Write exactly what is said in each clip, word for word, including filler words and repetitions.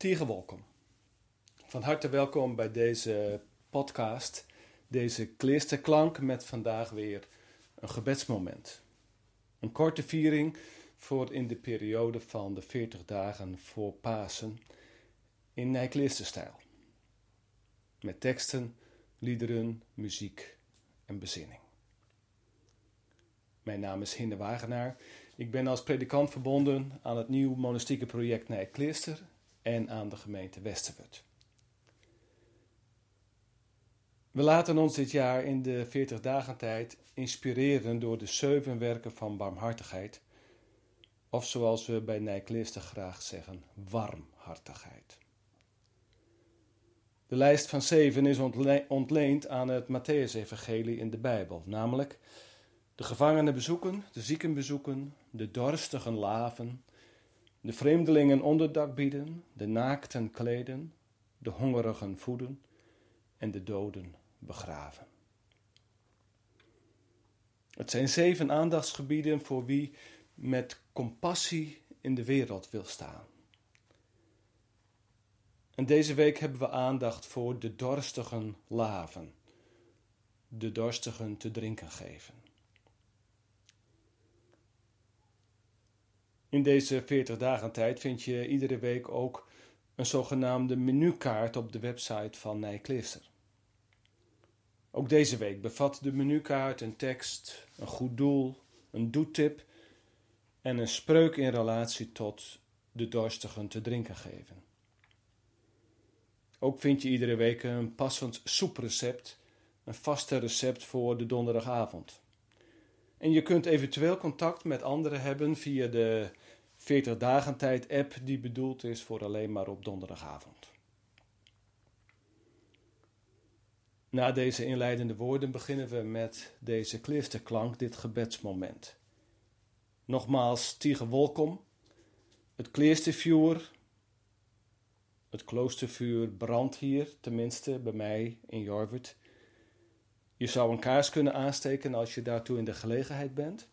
Tiege welkom. Van harte welkom bij deze podcast, deze Kleesterklank met vandaag weer een gebedsmoment. Een korte viering voor in de periode van de veertig dagen voor Pasen in Nijkleesterstijl. Met teksten, liederen, muziek en bezinning. Mijn naam is Hinde Wagenaar. Ik ben als predikant verbonden aan het nieuw monastieke project Nijkleester en aan de gemeente Westerwerd. We laten ons dit jaar in de veertig dagen tijd inspireren door de zeven werken van barmhartigheid, of zoals we bij Nijkleester graag zeggen, warmhartigheid. De lijst van zeven is ontle- ontleend aan het Mattheüs-evangelie in de Bijbel, namelijk de gevangenen bezoeken, de zieken bezoeken, de dorstigen laven, de vreemdelingen onderdak bieden, de naakten kleden, de hongerigen voeden en de doden begraven. Het zijn zeven aandachtsgebieden voor wie met compassie in de wereld wil staan. En deze week hebben we aandacht voor de dorstigen laven, de dorstigen te drinken geven. In deze veertig dagen tijd vind je iedere week ook een zogenaamde menukaart op de website van Nijkleester. Ook deze week bevat de menukaart een tekst, een goed doel, een doetip en een spreuk in relatie tot de dorstigen te drinken geven. Ook vind je iedere week een passend soeprecept, een vaste recept voor de donderdagavond. En je kunt eventueel contact met anderen hebben via de veertig dagen tijd app die bedoeld is voor alleen maar op donderdagavond. Na deze inleidende woorden beginnen we met deze Kleesterklank, dit gebedsmoment. Nogmaals, Tiege welkom. Het Kleestervuur, het kloostervuur brandt hier, tenminste bij mij in Jorwert. Je zou een kaars kunnen aansteken als je daartoe in de gelegenheid bent.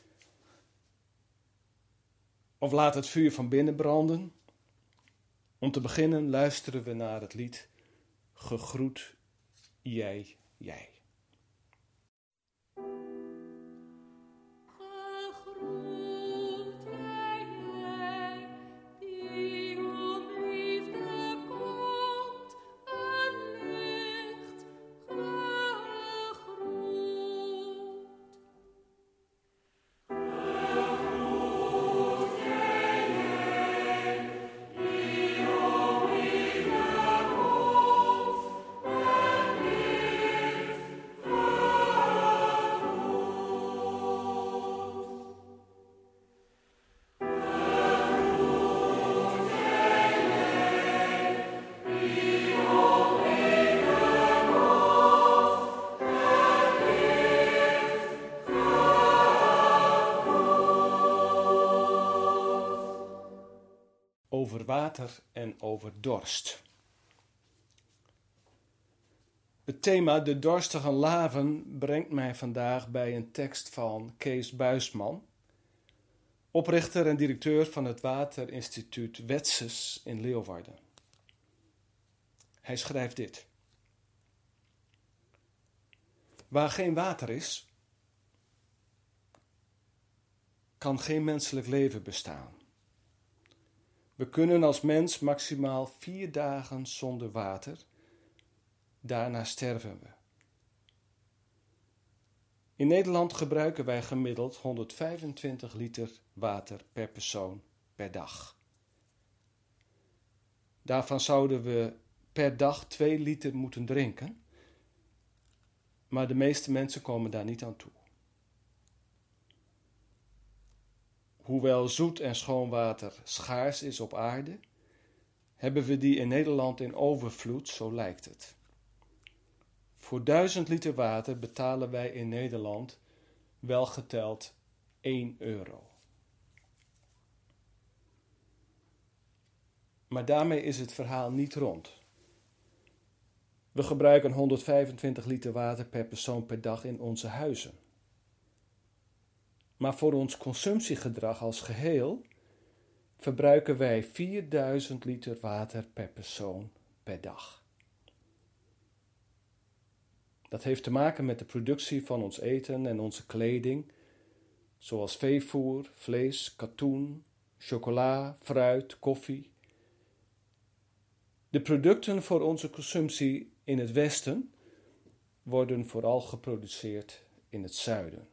Of laat het vuur van binnen branden. Om te beginnen luisteren we naar het lied Gegroet jij, jij. Over water en over dorst. Het thema de dorstigen laven brengt mij vandaag bij een tekst van Kees Buisman, oprichter en directeur van het Waterinstituut Wetses in Leeuwarden. Hij schrijft dit: Waar geen water is, kan geen menselijk leven bestaan. We kunnen als mens maximaal vier dagen zonder water, daarna sterven we. In Nederland gebruiken wij gemiddeld honderdvijfentwintig liter water per persoon per dag. Daarvan zouden we per dag twee liter moeten drinken, maar de meeste mensen komen daar niet aan toe. Hoewel zoet en schoon water schaars is op aarde, hebben we die in Nederland in overvloed, zo lijkt het. Voor duizend liter water betalen wij in Nederland wel geteld één euro. Maar daarmee is het verhaal niet rond. We gebruiken honderdvijfentwintig liter water per persoon per dag in onze huizen. Maar voor ons consumptiegedrag als geheel verbruiken wij vierduizend liter water per persoon per dag. Dat heeft te maken met de productie van ons eten en onze kleding, zoals veevoer, vlees, katoen, chocola, fruit, koffie. De producten voor onze consumptie in het Westen worden vooral geproduceerd in het zuiden.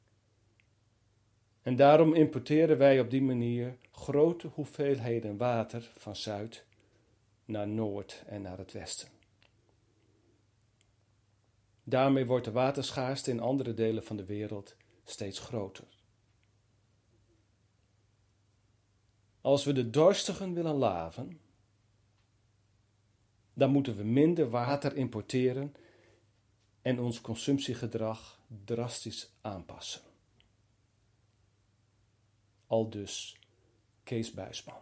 En daarom importeren wij op die manier grote hoeveelheden water van zuid naar noord en naar het westen. Daarmee wordt de waterschaarste in andere delen van de wereld steeds groter. Als we de dorstigen willen laven, dan moeten we minder water importeren en ons consumptiegedrag drastisch aanpassen. Aldus Kees Buisman.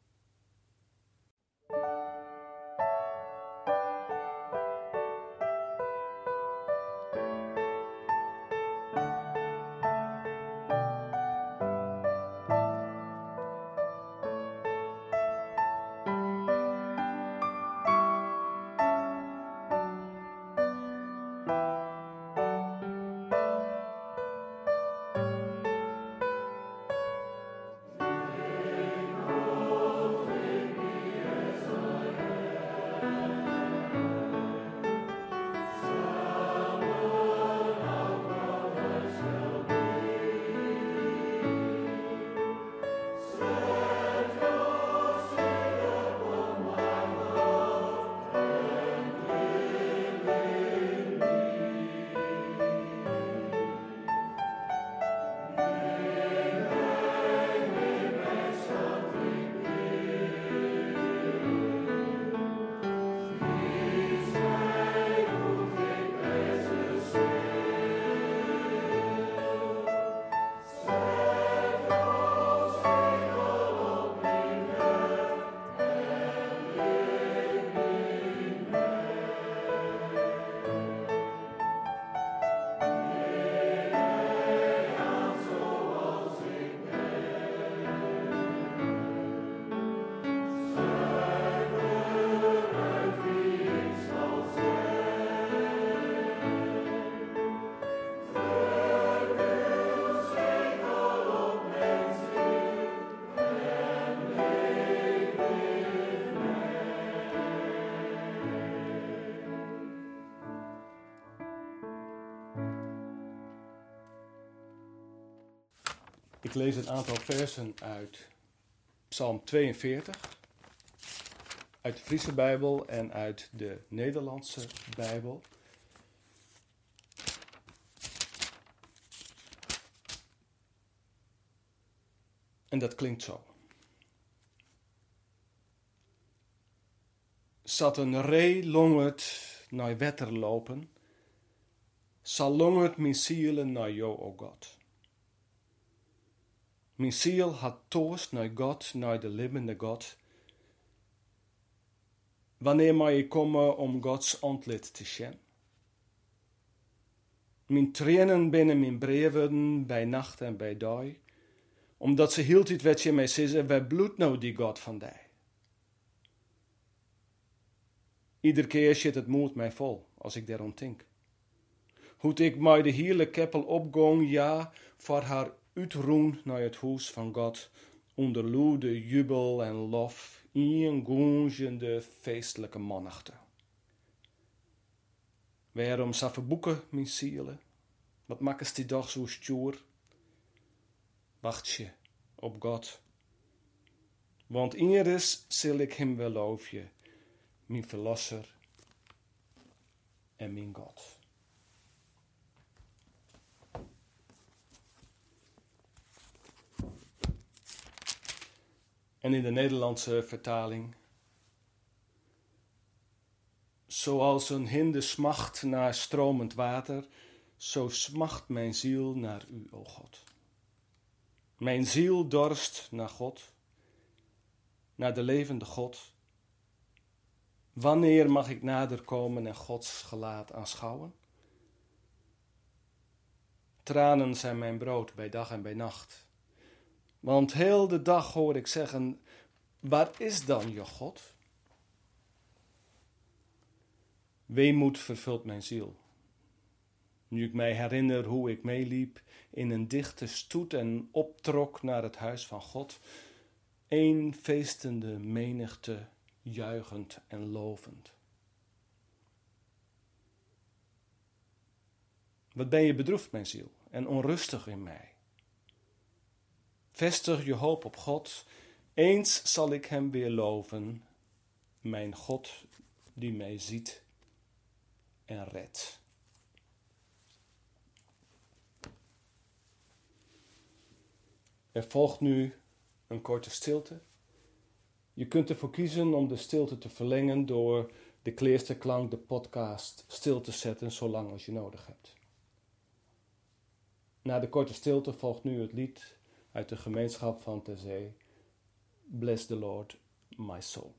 Ik lees een aantal versen uit Psalm tweeënveertig, uit de Friese Bijbel en uit de Nederlandse Bijbel. En dat klinkt zo. Zat een ree longert naar wetter lopen, zal longert mijn zielen naar jou, o God. Mijn ziel had toorst naar God, naar de levende God. Wanneer mag ik komen om Gods aantlid te zien? Mijn tranen binnen mijn breven bij nacht en bij dag, omdat ze hield het wat je mij zei, waar bloedt nou die God van die? Ieder keer zit het moed mij vol, als ik daarom denk. Hoe ik mij de hele keppel opgong, ja, voor haar uitroen naar het huis van God, onder loede jubel en lof, in gonzende feestelijke monnichten. Waarom zou verboeken, mijn zielen? Wat maakt die dag zo stoer? Wacht je op God, want eerst zal ik hem wel loofje, mijn verlosser en mijn God. En in de Nederlandse vertaling. Zoals een hinde smacht naar stromend water, zo smacht mijn ziel naar u, o God. Mijn ziel dorst naar God, naar de levende God. Wanneer mag ik nader komen en Gods gelaat aanschouwen? Tranen zijn mijn brood bij dag en bij nacht. Want heel de dag hoor ik zeggen, waar is dan je God? Weemoed vervult mijn ziel. Nu ik mij herinner hoe ik meeliep in een dichte stoet en optrok naar het huis van God. Eén feestende menigte, juichend en lovend. Wat ben je bedroefd, mijn ziel, en onrustig in mij. Vestig je hoop op God, eens zal ik hem weer loven, mijn God die mij ziet en redt. Er volgt nu een korte stilte. Je kunt ervoor kiezen om de stilte te verlengen door de Kleersterklank, de podcast, stil te zetten zolang als je nodig hebt. Na de korte stilte volgt nu het lied uit de gemeenschap van Terzee. Bless the Lord, my soul.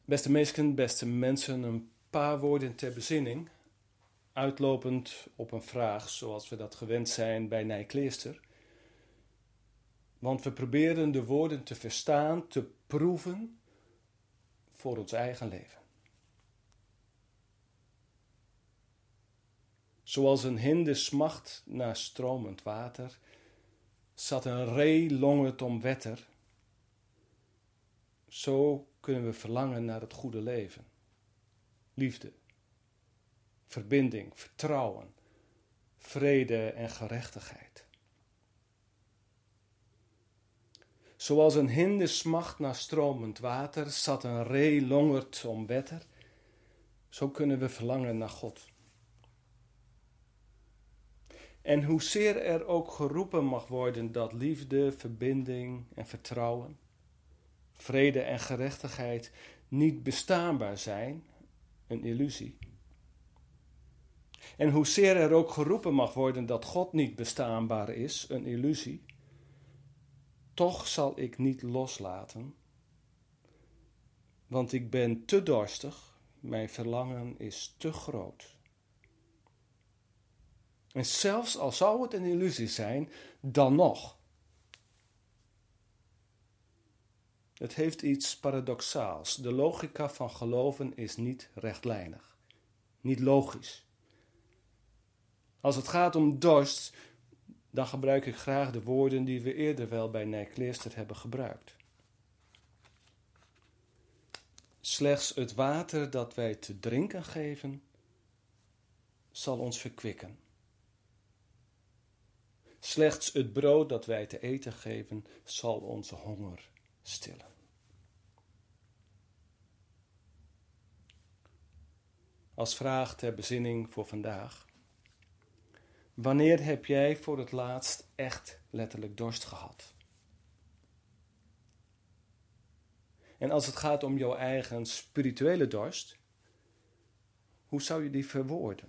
Beste meisken, beste mensen, een paar woorden ter bezinning, uitlopend op een vraag zoals we dat gewend zijn bij Nijkleester. Want we proberen de woorden te verstaan, te proeven voor ons eigen leven. Zoals een hinde smacht naar stromend water, zat een ree longend om wetter. Zo kunnen we verlangen naar het goede leven. Liefde, verbinding, vertrouwen, vrede en gerechtigheid. Zoals een hinde smacht naar stromend water, zat een ree longert om wetter. Zo kunnen we verlangen naar God. En hoezeer er ook geroepen mag worden dat liefde, verbinding en vertrouwen, vrede en gerechtigheid niet bestaanbaar zijn, een illusie. En hoezeer er ook geroepen mag worden dat God niet bestaanbaar is, een illusie, toch zal ik niet loslaten, want ik ben te dorstig, mijn verlangen is te groot. En zelfs al zou het een illusie zijn, dan nog. Het heeft iets paradoxaals. De logica van geloven is niet rechtlijnig, niet logisch. Als het gaat om dorst, dan gebruik ik graag de woorden die we eerder wel bij Nijkleester hebben gebruikt. Slechts het water dat wij te drinken geven, zal ons verkwikken. Slechts het brood dat wij te eten geven, zal onze honger stillen. Als vraag ter bezinning voor vandaag. Wanneer heb jij voor het laatst echt letterlijk dorst gehad? En als het gaat om jouw eigen spirituele dorst, hoe zou je die verwoorden?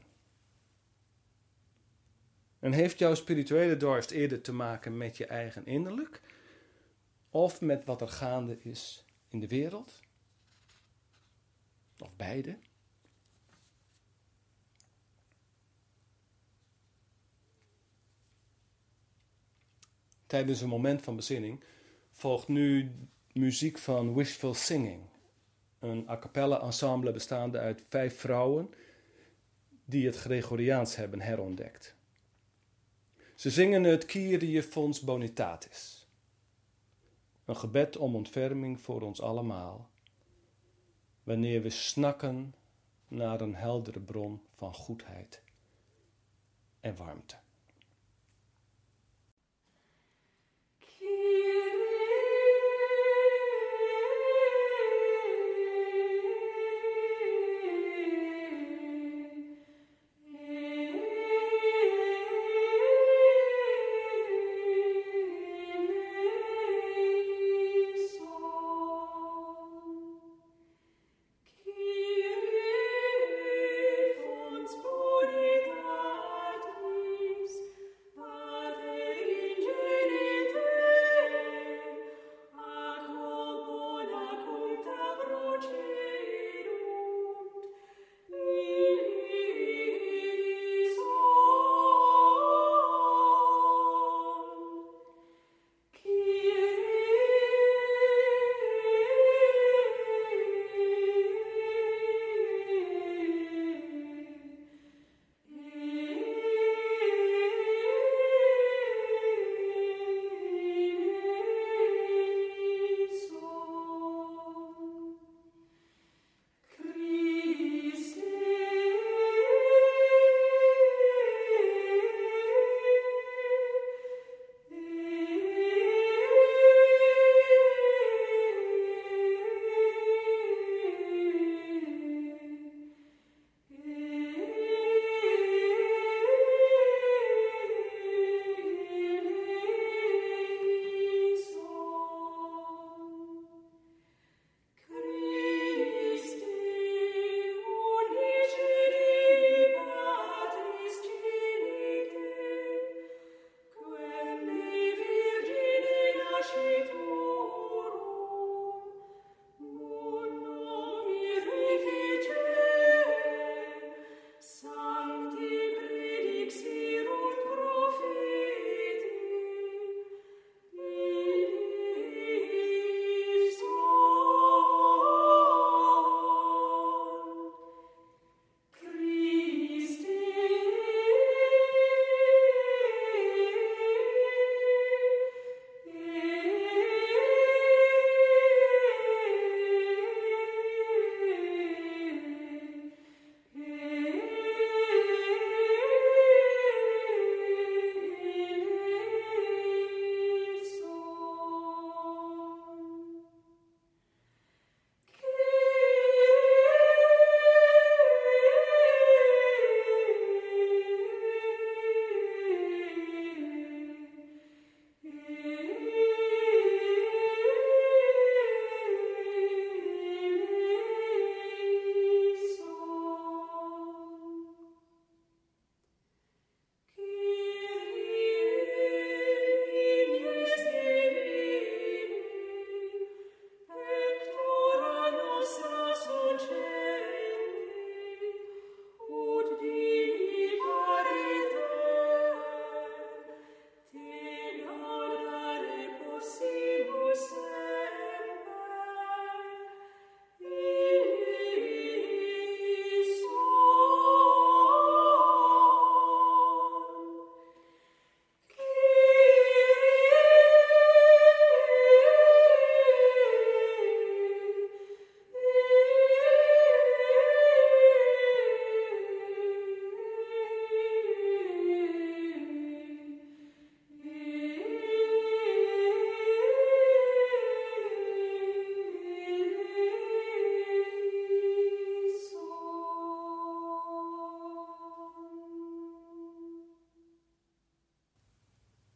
En heeft jouw spirituele dorst eerder te maken met je eigen innerlijk of met wat er gaande is in de wereld? Of beide? Tijdens een moment van bezinning volgt nu muziek van Wishful Singing. Een a cappella ensemble bestaande uit vijf vrouwen die het Gregoriaans hebben herontdekt. Ze zingen het Kyrie Fons Bonitatis. Een gebed om ontferming voor ons allemaal, wanneer we snakken naar een heldere bron van goedheid en warmte.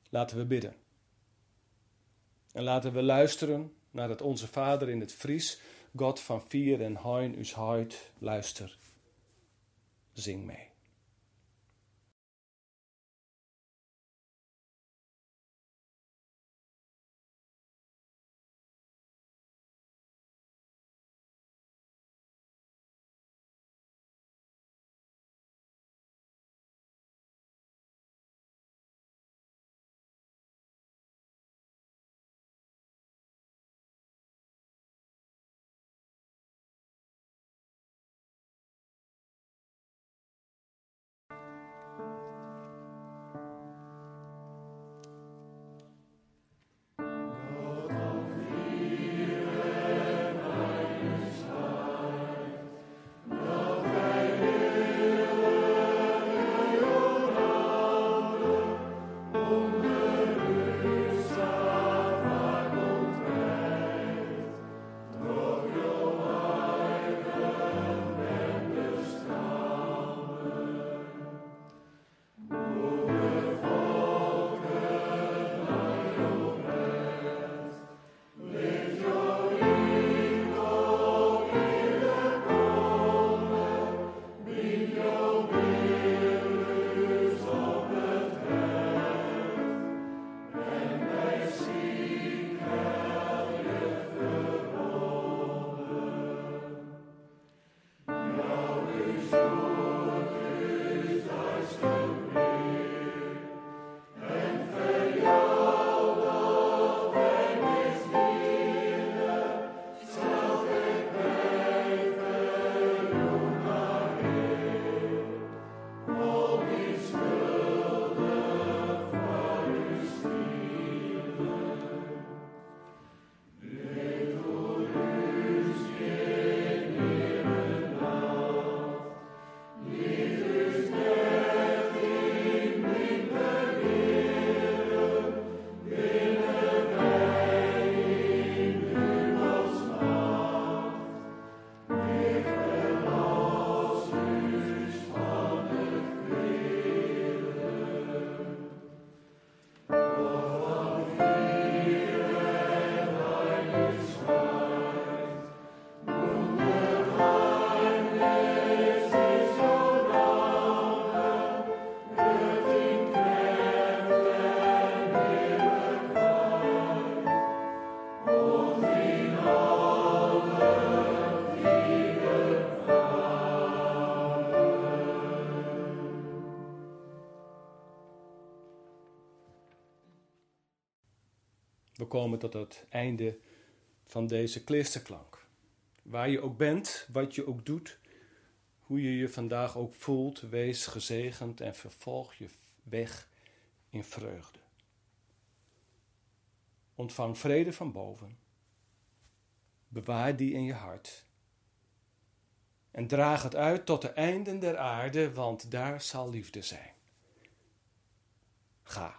Laten we bidden. En laten we luisteren naar het Onze Vader in het Fries. God van vier en hein us huid, luister. Zing mee. We komen tot het einde van deze kleersterklank. Waar je ook bent, wat je ook doet, hoe je je vandaag ook voelt, wees gezegend en vervolg je weg in vreugde. Ontvang vrede van boven. Bewaar die in je hart. En draag het uit tot de einden der aarde, want daar zal liefde zijn. Ga.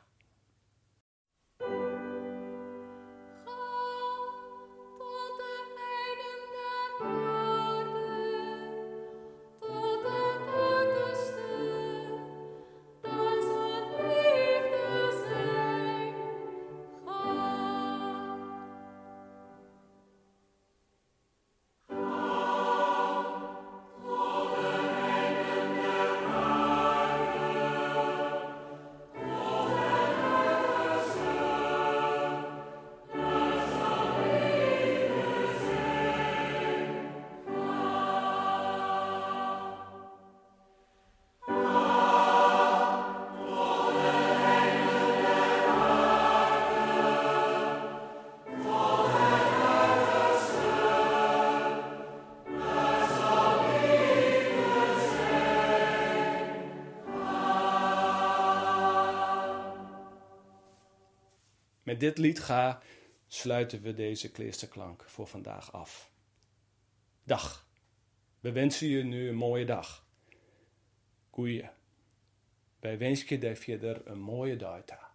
Met dit lied ga sluiten we deze kleersterklank voor vandaag af. Dag. We wensen je nu een mooie dag. Goeie. Wij wensen je daar verder een mooie dag.